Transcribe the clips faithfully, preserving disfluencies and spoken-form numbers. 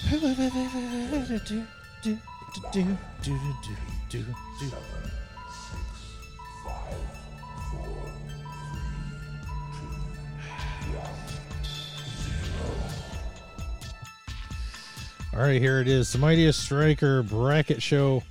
All right, here it is. The Mightiest Striker Bracket Show.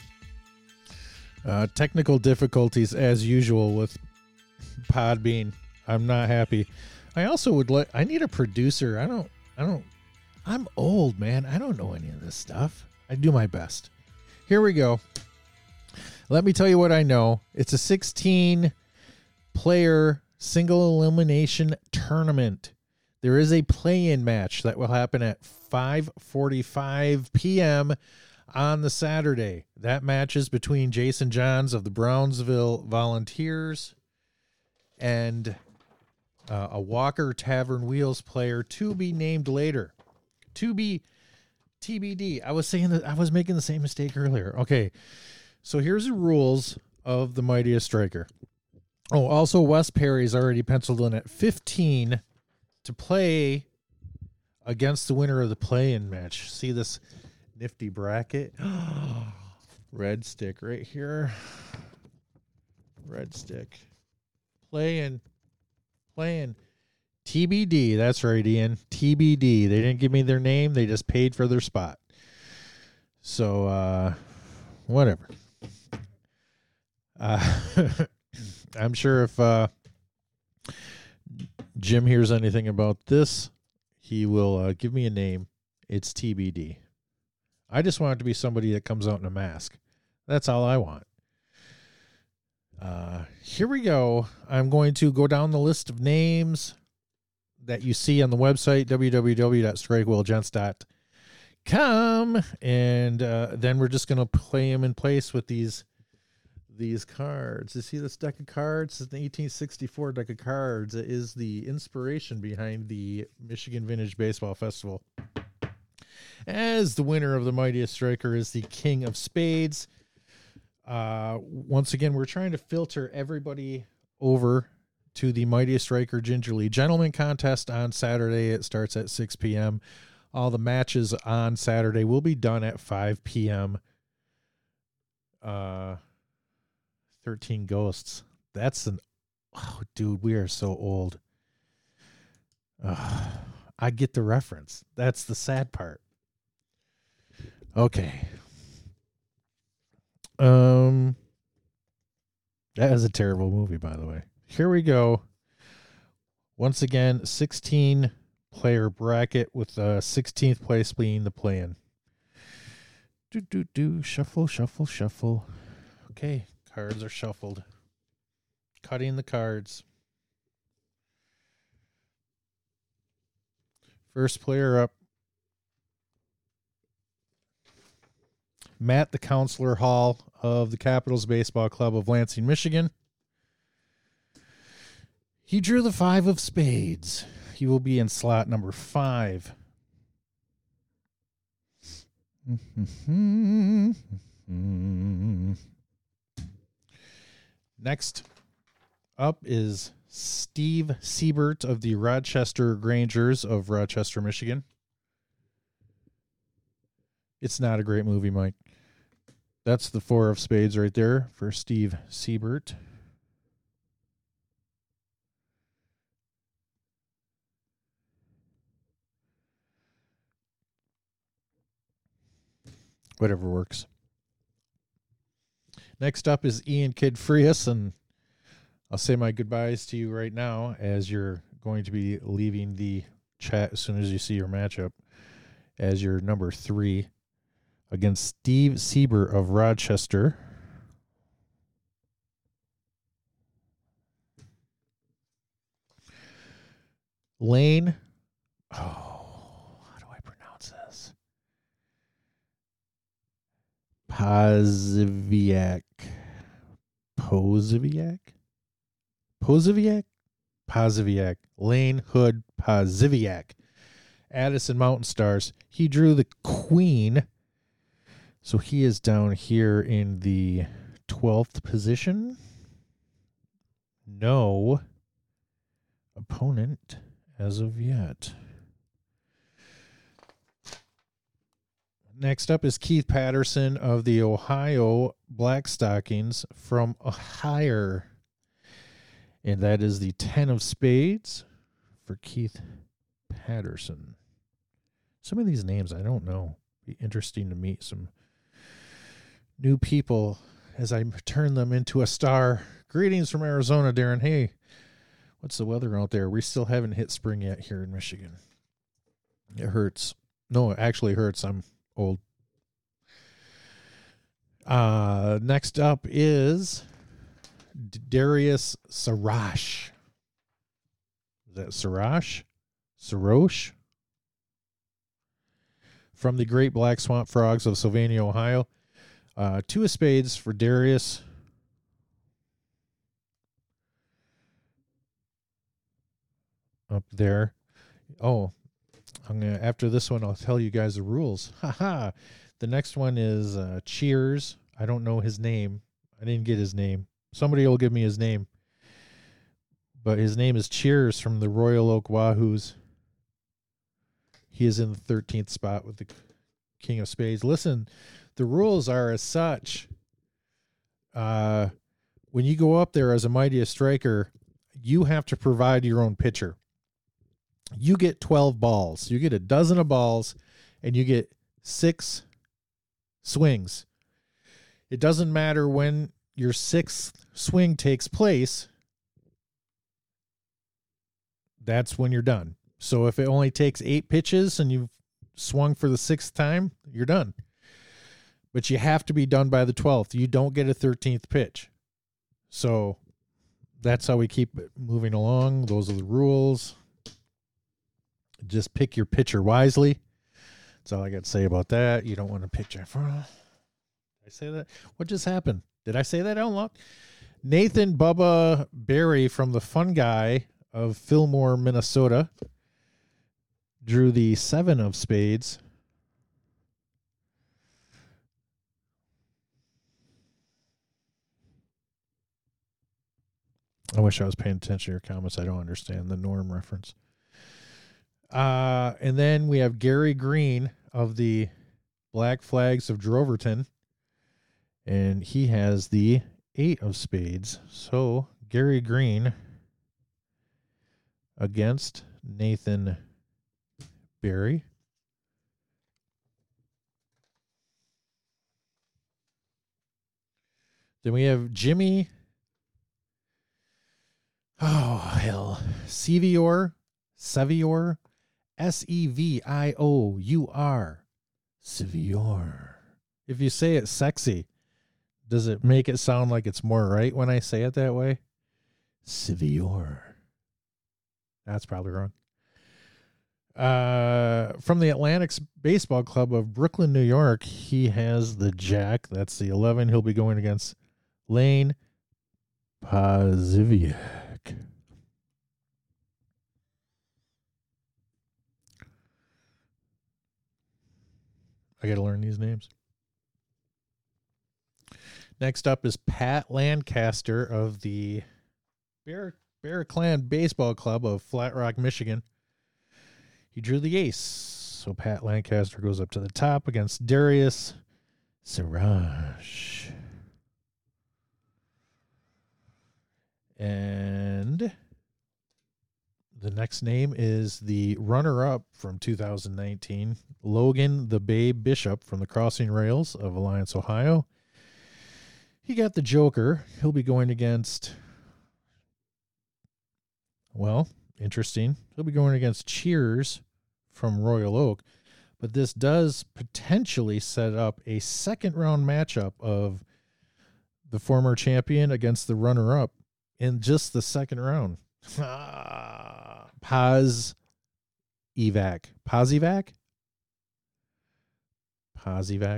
Uh, technical difficulties as usual with Podbean. I'm not happy. I also would like, I need a producer. I don't, I don't, I'm old, man. I don't know any of this stuff. I do my best. Here we go. Let me tell you what I know. It's a sixteen player single elimination tournament. There is a play-in match that will happen at five forty-five p.m. on the Saturday. That match is between Jason Johns of the Brownsville Volunteers and uh, a Walker Tavern Wheels player to be named later. To be T B D. I was saying that I was making the same mistake earlier. Okay, so here's the rules of the Mightiest Striker. Oh, also Wes Perry's already penciled in at fifteen to play against the winner of the play-in match. See this nifty bracket? Red stick right here. Red stick. Play-in. Play-in. T B D. That's right, Ian. T B D. They didn't give me their name. They just paid for their spot. So, uh, whatever. Uh, I'm sure if uh, Jim hears anything about this, he will uh, give me a name. It's T B D. I just want it to be somebody that comes out in a mask. That's all I want. Uh, here we go. I'm going to go down the list of names that you see on the website, w w w dot strike wheel gents dot com, and uh, then we're just going to play them in place with these these cards. You see this deck of cards? It's an eighteen sixty-four deck of cards. It is the inspiration behind the Michigan Vintage Baseball Festival. As the winner of the Mightiest Striker is the King of Spades. Uh, once again, we're trying to filter everybody over to the Mightiest Striker Gingerly Gentleman contest on Saturday. It starts at six p.m. All the matches on Saturday will be done at five p.m. Uh, thirteen Ghosts. That's an... Oh, dude, we are so old. Uh, I get the reference. That's the sad part. Okay. Um, that is a terrible movie, by the way. Here we go. Once again, sixteen player bracket with the sixteenth place being the play-in. Do, do, do. Shuffle, shuffle, shuffle. Okay. Cards are shuffled. Cutting the cards. First player up. Matt, the Counselor Hall of the Capitals Baseball Club of Lansing, Michigan. He drew the five of spades. He will be in slot number five. Next up is Steve Siebert of the Rochester Grangers of Rochester, Michigan. It's not a great movie, Mike. That's the four of spades right there for Steve Siebert. Whatever works. Next up is Ian Kid Frias, and I'll say my goodbyes to you right now as you're going to be leaving the chat as soon as you see your matchup as your number three against Steve Siebert of Rochester. Lane. Oh, how do I pronounce this? Poziviak. Poziviak? Poziviak? Poziviak. Lane Hood Poziviak. Addison Mountain Stars. He drew the queen. So he is down here in the twelfth position. No opponent as of yet. Next up is Keith Patterson of the Ohio Blackstockings from Ohio. And that is the ten of spades for Keith Patterson. Some of these names I don't know. Be interesting to meet some new people as I turn them into a star. Greetings from Arizona, Darren. Hey, what's the weather out there? We still haven't hit spring yet here in Michigan. It hurts. No, it actually hurts. I'm old. Uh, next up is Darius Sarash. Is that Sarash? Sarosh? From the Great Black Swamp Frogs of Sylvania, Ohio. Uh, two of spades for Darius. Up there. Oh, I'm gonna after this one, I'll tell you guys the rules. Haha. The next one is uh, Cheers. I don't know his name. I didn't get his name. Somebody will give me his name. But his name is Cheers from the Royal Oak Wahoos. He is in the thirteenth spot with the King of Spades. Listen, the rules are as such. Uh, when you go up there as a mightiest striker, you have to provide your own pitcher. You get twelve balls. You get a dozen of balls, and you get six swings. It doesn't matter when your sixth swing takes place. That's when you're done. So if it only takes eight pitches and you've swung for the sixth time, you're done. But you have to be done by the twelfth. You don't get a thirteenth pitch. So that's how we keep it moving along. Those are the rules. Just pick your pitcher wisely. That's all I got to say about that. You don't want to pick Jeff. Did I say that? What just happened? Did I say that out loud? Nathan Bubba Berry from the Fun Guy of Fillmore, Minnesota, drew the seven of spades. I wish I was paying attention to your comments. I don't understand the Norm reference. Uh, and then we have Gary Green of the Black Flags of Droverton. And he has the eight of spades. So Gary Green against Nathan Berry. Then we have Jimmy. Oh, hell. Sevior. Sevior. S E V I O U R. Sevior. If you say it sexy, does it make it sound like it's more right when I say it that way? Sevior. That's probably wrong. Uh, from the Atlantic Baseball Club of Brooklyn, New York, he has the Jack. That's the eleven. He'll be going against Lane Paziviak. I got to learn these names. Next up is Pat Lancaster of the Bear, Bear Clan Baseball Club of Flat Rock, Michigan. He drew the ace. So Pat Lancaster goes up to the top against Darius Sarash. And the next name is the runner-up from two thousand nineteen, Logan the Babe Bishop from the Crossing Rails of Alliance, Ohio. He got the Joker. He'll be going against, well, interesting. He'll be going against Cheers from Royal Oak. But this does potentially set up a second-round matchup of the former champion against the runner-up in just the second round. Paz Evac. Pozivac? Pozivac.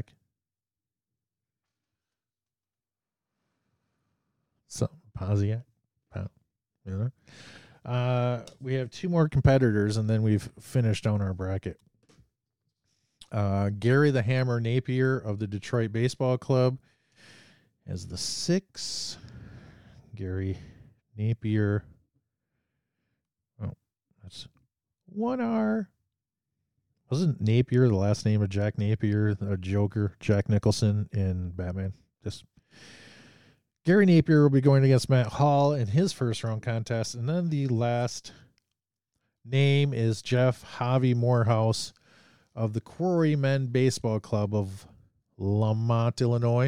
So, Pozivac. You know? Uh, we have two more competitors, and then we've finished on our bracket. Uh, Gary the Hammer Napier of the Detroit Baseball Club as the six. Gary Napier. Oh, that's one R. Wasn't Napier the last name of Jack Napier, a Joker, Jack Nicholson in Batman? Just Gary Napier will be going against Matt Hall in his first round contest. And then the last name is Jeff Javi Morehouse of the Quarrymen Baseball Club of Lamont, Illinois.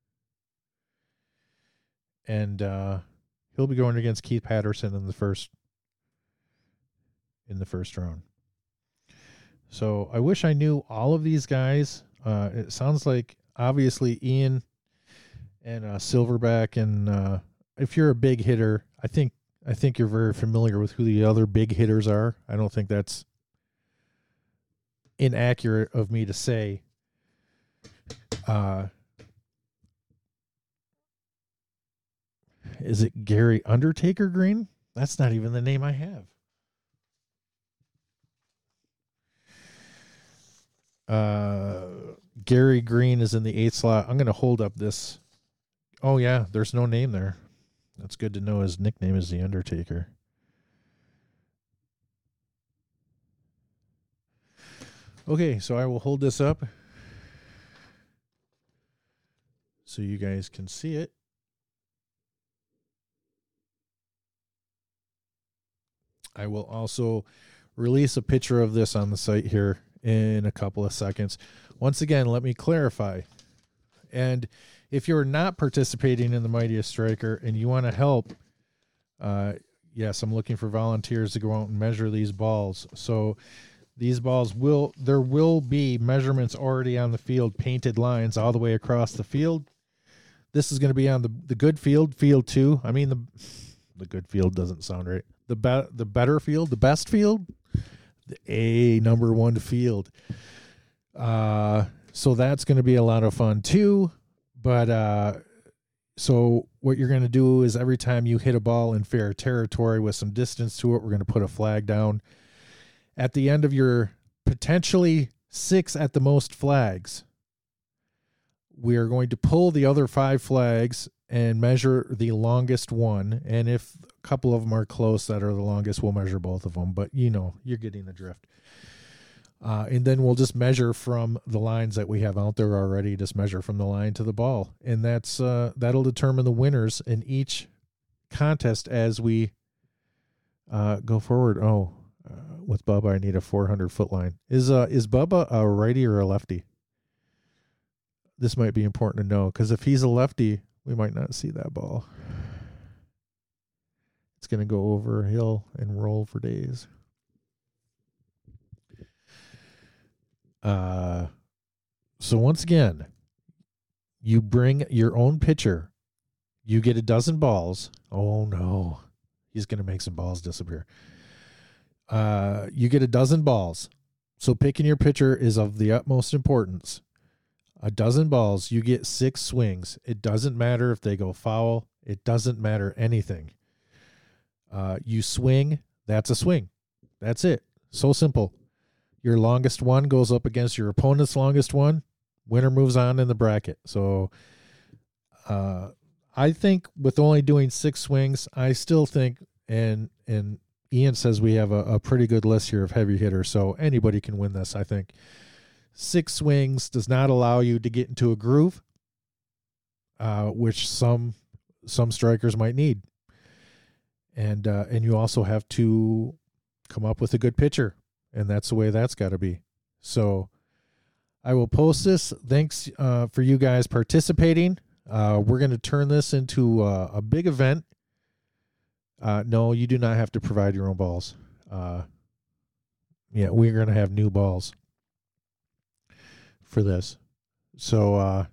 And uh, he'll be going against Keith Patterson in the first in the first round. So I wish I knew all of these guys. Uh, it sounds like obviously Ian and uh, Silverback, and uh, if you're a big hitter, I think I think you're very familiar with who the other big hitters are. I don't think that's inaccurate of me to say. Uh, is it Gary Undertaker Green? That's not even the name I have. Uh, Gary Green is in the eighth slot. I'm going to hold up this. Oh, yeah, there's no name there. That's good to know. His nickname is The Undertaker. Okay, so I will hold this up so you guys can see it. I will also release a picture of this on the site here in a couple of seconds. Once again, let me clarify. And if you're not participating in the Mightiest Striker and you want to help, uh, yes, I'm looking for volunteers to go out and measure these balls. So these balls will, there will be measurements already on the field, painted lines all the way across the field. This is going to be on the, the good field, field two. I mean, the the good field doesn't sound right. The be, the better field, the best field, the A number one field. Uh, so that's going to be a lot of fun too. But uh, so what you're going to do is every time you hit a ball in fair territory with some distance to it, we're going to put a flag down. At the end of your potentially six at the most flags, we are going to pull the other five flags and measure the longest one. And if a couple of them are close that are the longest, we'll measure both of them. But, you know, you're getting the drift. Uh, and then we'll just measure from the lines that we have out there already, just measure from the line to the ball. And that's uh, that'll determine the winners in each contest as we uh, go forward. Oh, uh, with Bubba, I need a four hundred foot line. Is uh is Bubba a righty or a lefty? This might be important to know, because if he's a lefty, we might not see that ball. It's going to go over a hill and roll for days. Uh, so once again, you bring your own pitcher. You get a dozen balls. Oh, no. He's going to make some balls disappear. Uh, you get a dozen balls. So picking your pitcher is of the utmost importance. A dozen balls, you get six swings. It doesn't matter if they go foul. It doesn't matter anything. Uh, you swing, that's a swing. That's it. So simple. Your longest one goes up against your opponent's longest one. Winner moves on in the bracket. So uh, I think with only doing six swings, I still think, and and Ian says we have a, a pretty good list here of heavy hitters, so anybody can win this, I think. Six swings does not allow you to get into a groove, uh, which some some strikers might need. And uh, and you also have to come up with a good pitcher, and that's the way that's got to be. So I will post this. Thanks uh, for you guys participating. Uh, we're going to turn this into uh, a big event. Uh, no, you do not have to provide your own balls. Uh, yeah, we're going to have new balls for this. So, uh,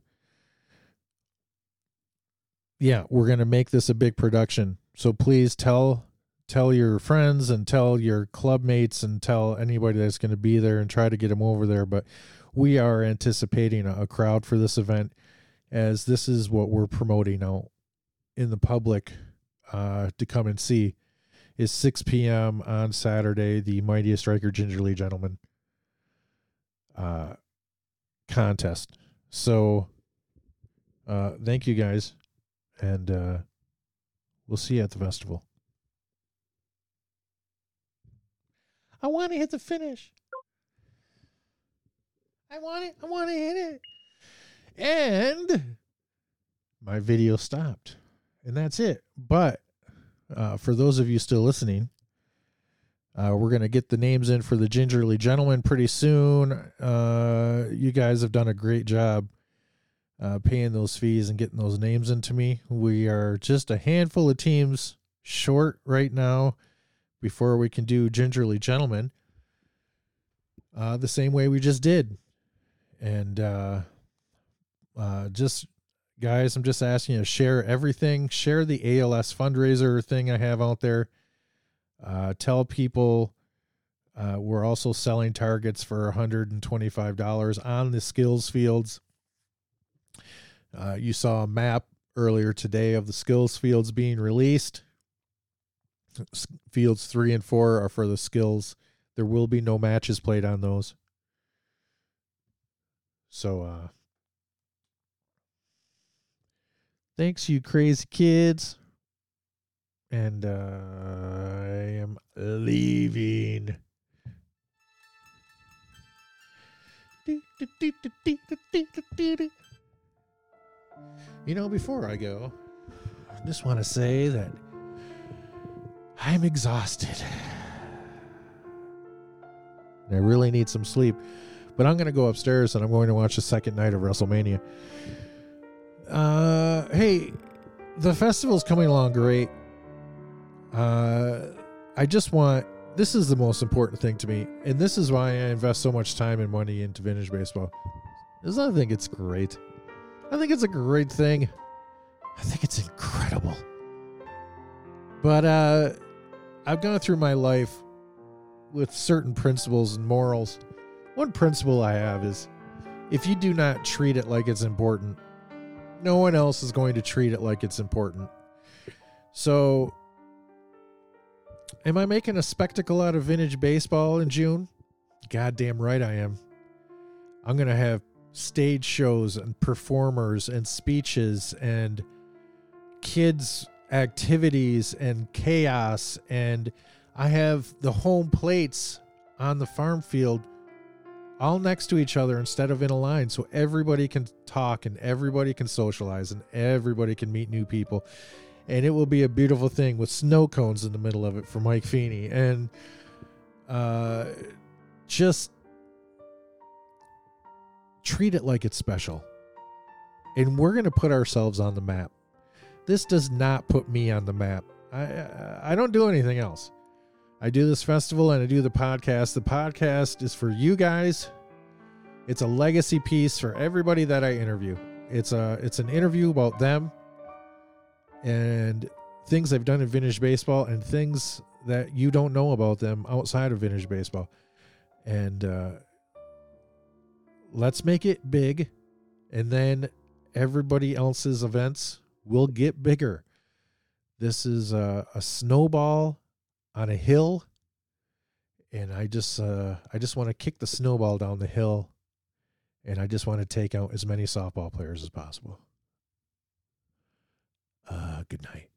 yeah, we're going to make this a big production. So please tell tell your friends and tell your club mates and tell anybody that's going to be there and try to get them over there. But we are anticipating a, a crowd for this event, as this is what we're promoting out in the public uh, to come and see, is six p.m. on Saturday, the Mightiest Striker Gingerly Gentlemen uh, contest. So uh, thank you guys, and uh, we'll see you at the festival. I want to hit the finish. I want it. I want to hit it. And my video stopped. And that's it. But uh, for those of you still listening, uh, we're going to get the names in for the Gingerly Gentlemen pretty soon. Uh, you guys have done a great job uh, paying those fees and getting those names into me. We are just a handful of teams short right now before we can do Gingerly Gentlemen uh, the same way we just did. And uh, uh, just, guys, I'm just asking you to share everything. Share the A L S fundraiser thing I have out there. Uh, tell people uh, we're also selling targets for one hundred twenty-five dollars on the skills fields. Uh, you saw a map earlier today of the skills fields being released. Fields three and four are for the skills. There will be no matches played on those. So, uh, thanks, you crazy kids. And uh, I am leaving. You know, before I go, I just want to say that I'm exhausted. I really need some sleep. But I'm going to go upstairs and I'm going to watch the second night of WrestleMania. Uh, hey, the festival's coming along great. Uh, I just want, this is the most important thing to me. And this is why I invest so much time and money into vintage baseball. Because I think it's great. I think it's a great thing. I think it's incredible. But uh, I've gone through my life with certain principles and morals. One principle I have is if you do not treat it like it's important, no one else is going to treat it like it's important. So, am I making a spectacle out of vintage baseball in June? Goddamn right I am. I'm going to have stage shows and performers and speeches and kids' activities and chaos. And I have the home plates on the farm field all next to each other instead of in a line, so everybody can talk and everybody can socialize and everybody can meet new people. And it will be a beautiful thing with snow cones in the middle of it for Mike Feeney. And uh, just treat it like it's special. And we're going to put ourselves on the map. This does not put me on the map. I I don't do anything else. I do this festival and I do the podcast. The podcast is for you guys. It's a legacy piece for everybody that I interview. It's a it's an interview about them and things they've done in vintage baseball and things that you don't know about them outside of vintage baseball. And uh, let's make it big, and then everybody else's events will get bigger. This is a, a snowball on a hill, and I just uh, I just want to kick the snowball down the hill, and I just want to take out as many softball players as possible. Uh, good night.